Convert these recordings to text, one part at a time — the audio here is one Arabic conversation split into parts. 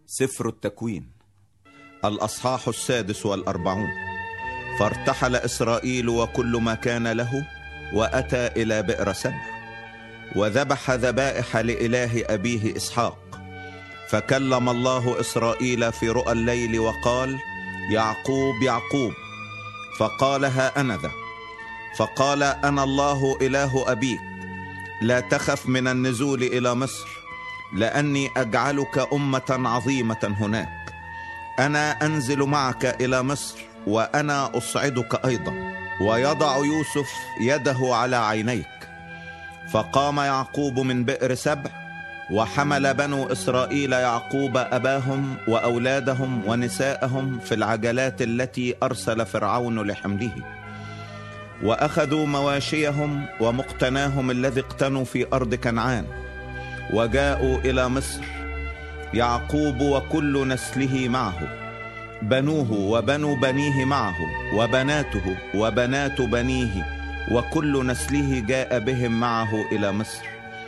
سفر التكوين الأصحاح 46. فارتحل إسرائيل وكل ما كان له، وأتى إلى بئر سبع، وذبح ذبائح لإله أبيه إسحاق. فكلم الله إسرائيل في رؤى الليل وقال: يعقوب يعقوب. فقال: ها أنا ذا. فقال: أنا الله إله أبيك، لا تخف من النزول إلى مصر، لأني أجعلك أمة عظيمة هناك. أنا أنزل معك إلى مصر، وأنا أصعدك أيضا، ويضع يوسف يده على عينيك. فقام يعقوب من بئر سبع، وحمل بنو إسرائيل يعقوب أباهم وأولادهم ونساءهم في العجلات التي أرسل فرعون لحمله، وأخذوا مواشيهم ومقتناهم الذي اقتنوا في أرض كنعان، وجاءوا إلى مصر، يعقوب وكل نسله معه، بنوه وبنو بنيه معه، وبناته وبنات بنيه، وكل نسله جاء بهم معه إلى مصر.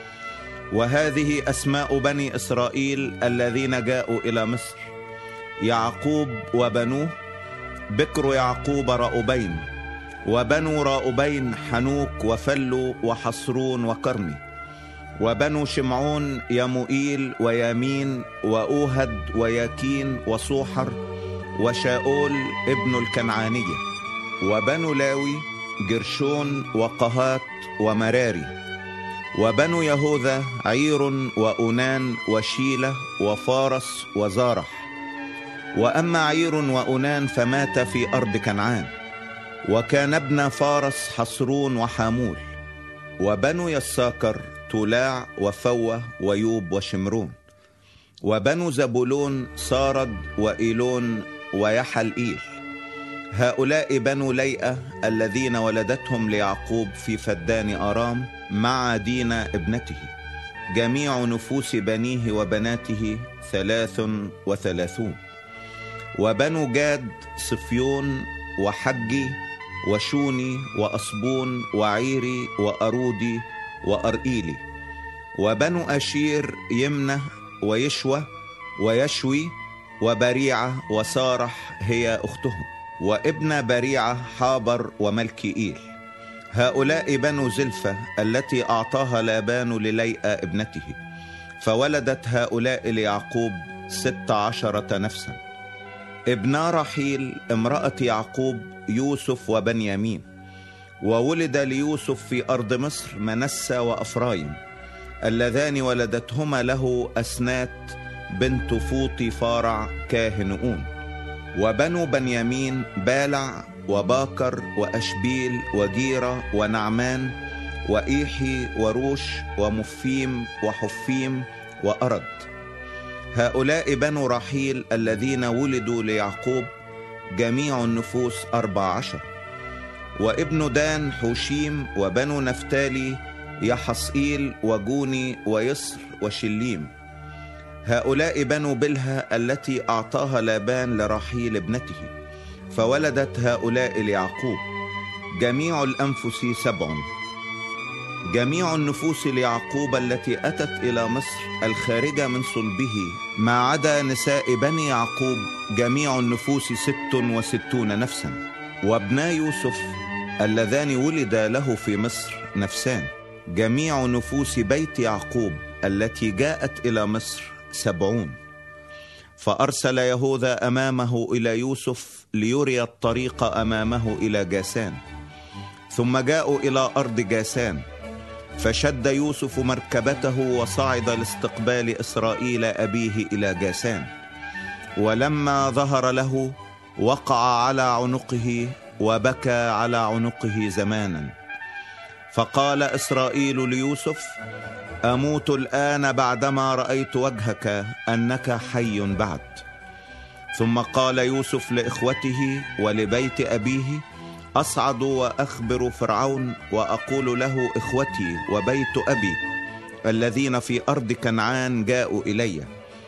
وهذه أسماء بني إسرائيل الذين جاءوا إلى مصر: يعقوب وبنوه: بكر يعقوب رأوبين، وبنو رأوبين حنوك وفلو وحصرون وكرمي. وبنو شمعون: يموئيل ويامين وأوهد وياكين وصوحر وشاؤول ابن الكنعانية. وبنو لاوي: جرشون وقهات ومراري. وبنو يهوذا: عير وأونان وشيلة وفارس وزارح. وأما عير وأونان فمات في أرض كنعان، وكان ابن فارس حصرون وحامول. وبنو يساكر: تولاع وفوة ويوب وشمرون. وبنو زبولون: سارد وإيلون ويحلئيل. هؤلاء بنو ليئة الذين ولدتهم ليعقوب في فدان أرام مع دينا ابنته. جميع نفوس بنيه وبناته 33. وبنو جاد: صفيون وحجي وشوني وأصبون وعيري وأرودي وأرئيلي. وبنو أشير: يمنة ويشوى ويشوي وبريعة وسارح هي أختهم. وابن بريعة: حابر وملكيئيل. هؤلاء بنو زلفة التي أعطاها لابان لليئة ابنته، فولدت هؤلاء ليعقوب 16 نفسا. ابنا رحيل امرأة يعقوب: يوسف وبنيامين. وولد ليوسف في أرض مصر منسى وأفرايم، اللذان ولدتهما له أسنات بنت فوطي فارع كاهن أون. وبنو بنيامين: بالع وباكر وأشبيل وجيرة ونعمان وإيحي وروش ومفيم وحفيم وأرد. هؤلاء بنو رحيل الذين ولدوا ليعقوب، جميع النفوس 14. وابن دان: حوشيم. وبنو نفتالي: يحصئيل وجوني ويصر وشليم. هؤلاء بنو بلها التي أعطاها لابان لرحيل ابنته، فولدت هؤلاء ليعقوب. جميع الأنفس 7. جميع النفوس ليعقوب التي أتت إلى مصر الخارجة من صلبه، ما عدا نساء بني يعقوب، جميع النفوس 66 نفسا. وابنا يوسف اللذان ولد له في مصر نفسان. جميع نفوس بيت يعقوب التي جاءت إلى مصر 70. فأرسل يهوذا أمامه إلى يوسف ليري الطريق أمامه إلى جاسان. ثم جاءوا إلى أرض جاسان، فشد يوسف مركبته وصعد لاستقبال إسرائيل أبيه إلى جاسان. ولما ظهر له وقع على عنقه وبكى على عنقه زمانا. فقال إسرائيل ليوسف: أموت الآن بعدما رأيت وجهك أنك حي بعد. ثم قال يوسف لإخوته ولبيت أبيه: أصعد وأخبر فرعون وأقول له: إخوتي وبيت أبي الذين في أرض كنعان جاءوا إلي،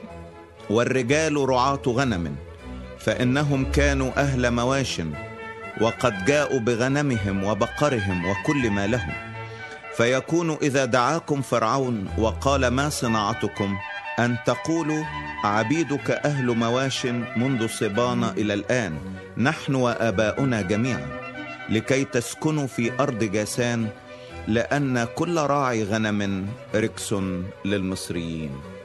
والرجال رعاة غنم، فإنهم كانوا أهل مواش، وقد جاءوا بغنمهم وبقرهم وكل ما لهم. فيكون إذا دعاكم فرعون وقال: ما صناعتكم؟ أن تقولوا: عبيدك أهل مواش منذ صبانا إلى الآن، نحن وآباؤنا جميعا، لكي تسكنوا في أرض جاسان، لأن كل راعي غنم ركس للمصريين.